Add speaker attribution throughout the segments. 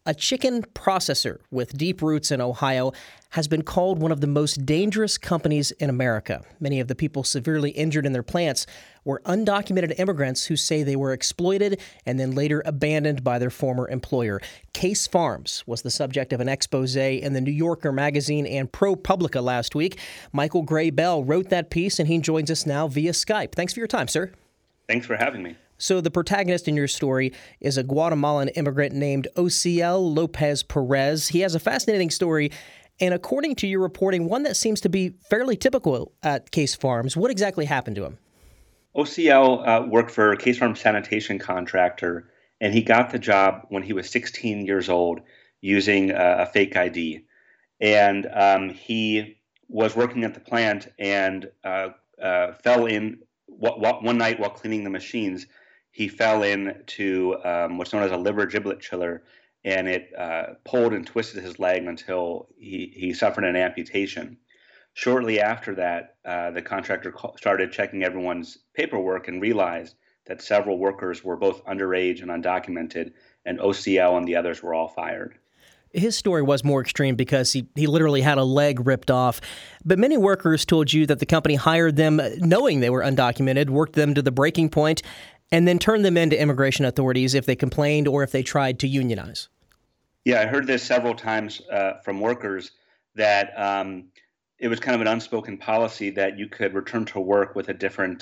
Speaker 1: A chicken processor with deep roots in Ohio has been called one of the most dangerous companies in America. Many of the people severely injured in their plants were undocumented immigrants who say they were exploited and then later abandoned by their former employer. Case Farms was the subject of an expose in the New Yorker magazine and ProPublica last week. Michael Gray Bell wrote that piece, and he joins us now via Skype. Thanks for your time, sir.
Speaker 2: Thanks for having me.
Speaker 1: So the protagonist in your story is a Guatemalan immigrant named Osiel Lopez Perez. He has a fascinating story, and according to your reporting, one that seems to be fairly typical at Case Farms. What exactly happened to him?
Speaker 2: Osiel worked for a Case Farms sanitation contractor, and he got the job when he was 16 years old using a fake ID. And he was working at the plant and fell in one night while cleaning the machines. He fell into what's known as a liver giblet chiller, and it pulled and twisted his leg until he suffered an amputation. Shortly after that, the contractor started checking everyone's paperwork and realized that several workers were both underage and undocumented, and Osiel and the others were all fired.
Speaker 1: His story was more extreme because he literally had a leg ripped off. But many workers told you that the company hired them knowing they were undocumented, worked them to the breaking point, and then turned them into immigration authorities if they complained or if they tried to unionize.
Speaker 2: Yeah, I heard this several times from workers that it was kind of an unspoken policy that you could return to work with a different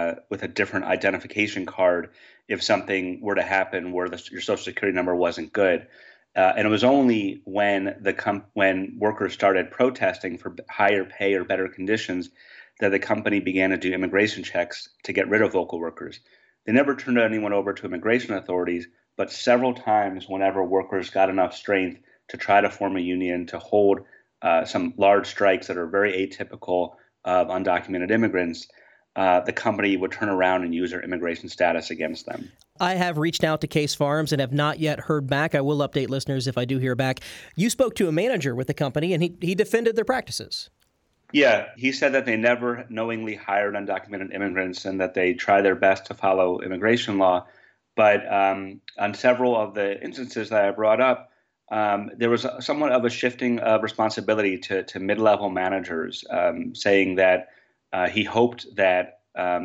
Speaker 2: identification card if something were to happen where your Social Security number wasn't good. And it was only when when workers started protesting for higher pay or better conditions that the company began to do immigration checks to get rid of local workers. They never turned anyone over to immigration authorities, but several times whenever workers got enough strength to try to form a union to hold some large strikes that are very atypical of undocumented immigrants, the company would turn around and use their immigration status against them.
Speaker 1: I have reached out to Case Farms and have not yet heard back. I will update listeners if I do hear back. You spoke to a manager with the company, and he defended their practices.
Speaker 2: Yeah, he said that they never knowingly hired undocumented immigrants and that they try their best to follow immigration law. But on several of the instances that I brought up, there was somewhat of a shifting of responsibility to mid-level managers, saying that he hoped that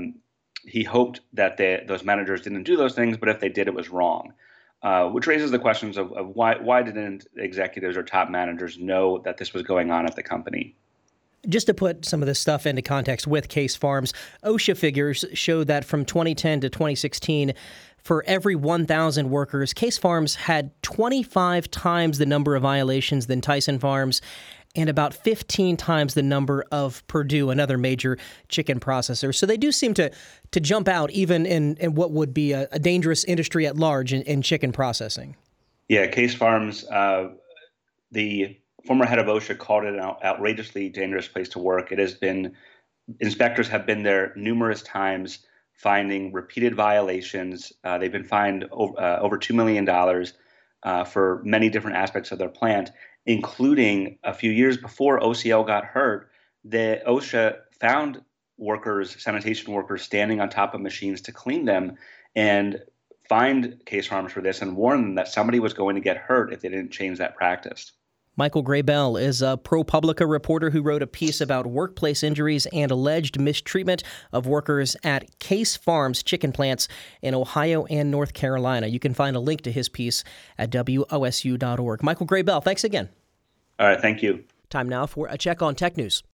Speaker 2: those managers didn't do those things, but if they did, it was wrong, which raises the questions of why didn't executives or top managers know that this was going on at the company?
Speaker 1: Just to put some of this stuff into context with Case Farms, OSHA figures show that from 2010 to 2016, for every 1,000 workers, Case Farms had 25 times the number of violations than Tyson Farms and about 15 times the number of Purdue, another major chicken processor. So they do seem to jump out even in what would be a dangerous industry at large in chicken processing.
Speaker 2: Yeah, Case Farms, the former head of OSHA called it an outrageously dangerous place to work. Inspectors have been there numerous times, finding repeated violations. They've been fined over $2 million for many different aspects of their plant, including a few years before Osiel got hurt. The OSHA found sanitation workers standing on top of machines to clean them and fined Case Farms for this and warned them that somebody was going to get hurt if they didn't change that practice.
Speaker 1: Michael Gray Bell is a ProPublica reporter who wrote a piece about workplace injuries and alleged mistreatment of workers at Case Farms chicken plants in Ohio and North Carolina. You can find a link to his piece at WOSU.org. Michael Gray Bell, thanks again.
Speaker 2: All right, thank you.
Speaker 1: Time now for a check on tech news.